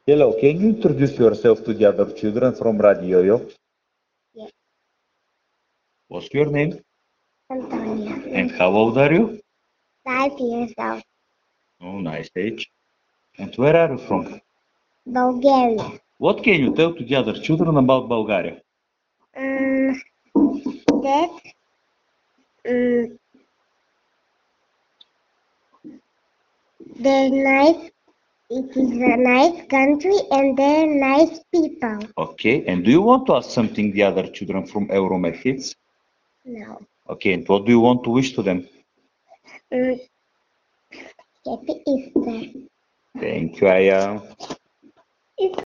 Hello, can you introduce yourself to the other children from Radio Yo? Yes. What's your name? Antonia. And how old are you? 5 years old. Oh, nice age. And where are you from? Bulgaria. What can you tell to the other children about Bulgaria? That they're nice. It is a nice country and they're nice people. Okay, and do you want to ask something the other children from Euromed Kids? No. Okay, and what do you want to wish to them? Happy Easter. Thank you, Aya.